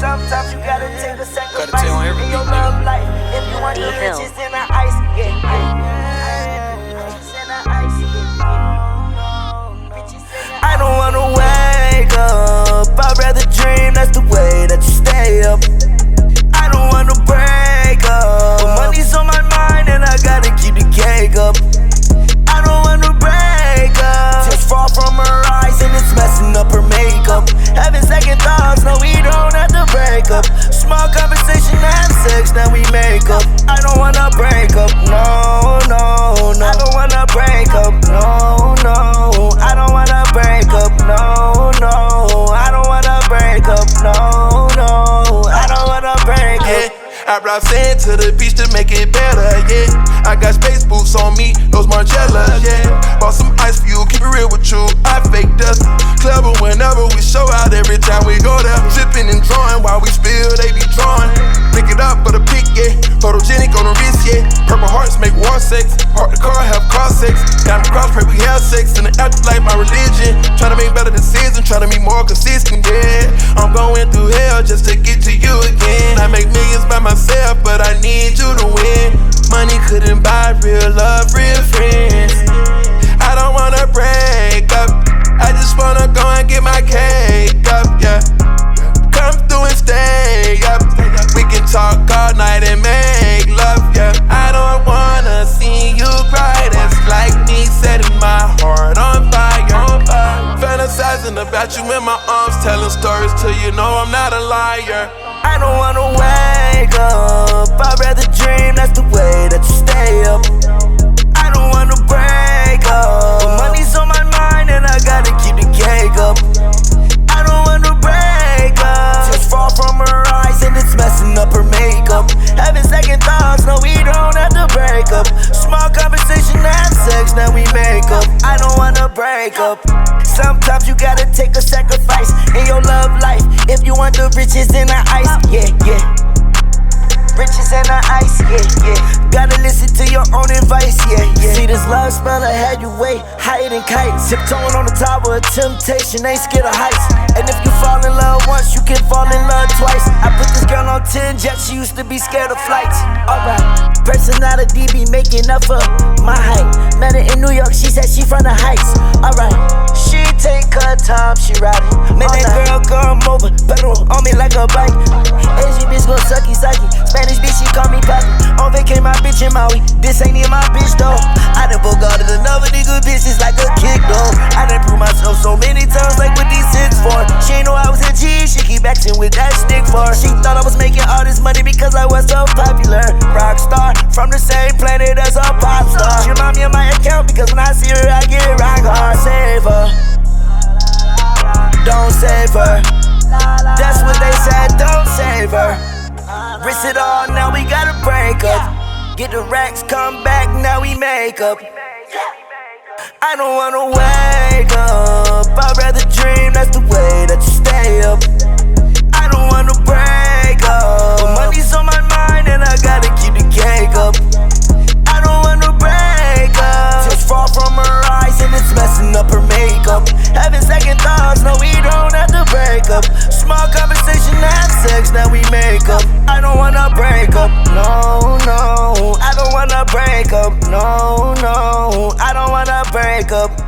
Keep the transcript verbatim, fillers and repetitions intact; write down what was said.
Sometimes you gotta take a sacrifice in your love life if you want the riches in the ice. Yeah, yeah. Riches in the ice. Yeah. I don't wanna wake up, I'd rather dream. That's the way that you stay up. I don't wanna break up, but money's on my mind and I gotta keep the cake up. I don't wanna break up, just fall from her eyes and it's messing up her makeup. Having second thoughts, no, we don't have to break up. Small conversation, have sex, now we make up. I don't wanna break up, no, no, no. I don't wanna break up, no, no. I don't wanna break up, no, no. I don't wanna break up, no, no. I don't wanna break up. I brought sand to the beach to make it better, yeah. I got space boots on me, those Margielas, yeah. Bought some ice for you, keep it real with you. I fake dust, clever whenever we show out. Every time we go there, dripping and drawing while we spill, they be drawing. Pick it up for the pick, yeah. Photogenic on the wrist, yeah. Purple hearts make war sex. Heart to car, have car sex. Got a cross, pray we have sex. In the afterlife, my religion. Tryna make better decisions, tryna be more consistent, yeah. I'm going through hell just to get to you again. I make millions by myself, but I need you to win. Money couldn't buy real love, real friends. I don't wanna break up, I just wanna go and get my cake up, yeah. Come through and stay up, we can talk all night and make love, yeah. I don't wanna see you cry, that's like me setting my heart on fire, on fire. Fantasizing about you in my arms, telling stories till you know I'm not a liar. I don't wanna wake up, I'd rather dream, that's the way that you stay up. I don't wanna break up, but money's on my mind and I gotta keep the cake up. I don't wanna break up, just fall from her eyes and it's messing up her makeup. Having second thoughts, no, we don't have to break up. Small conversation, have sex, now we make up. I don't wanna break up. Sometimes you gotta take a sacrifice in your love life if you want the riches in the ice. Yeah, yeah. Riches in the ice, yeah, yeah. Gotta listen to your own advice, yeah, yeah. See this love spell, I had you way higher than kites. Tiptoeing on the tower of temptation, ain't scared of heights. And if you fall in love once, you can fall in love twice. I put this girl on ten jets, she used to be scared of flights. Alright, personality be making up for my height. Met her in New York, she said she from the heights. Alright, she take her time, she ride it. Man, that girl come over, pedal on me like a bike. Asian bitch go sucky sucky, Spanish bitch she call me papi. On vacay my bitch in Maui, this ain't even my bitch though. I done bogarted another nigga bitch, it's like a kick though. I done proved myself so many times, like what these six for. She ain't know I was a G, she keep acting with that stick for. She thought I was making all this money because I was so popular. Rockstar, from the same planet as a pop star. She remind me of my account because when I see her I get rock hard. Save her, don't save her. That's what they said, don't save her. Risk it all, now we gotta break up. Get the racks, come back, now we make up. I don't wanna wake up, I'd rather dream, that's the way that you stay up. I don't wanna break up, but money's on my mind and I gotta keep the cake up. I don't wanna break up, just fall from her eyes and it's messing up her makeup. Having second thoughts, no, we don't have to break up. Small conversation, have sex, now we make up. I don't wanna break up, no, no. I don't wanna break up, no, no. I don't wanna break up.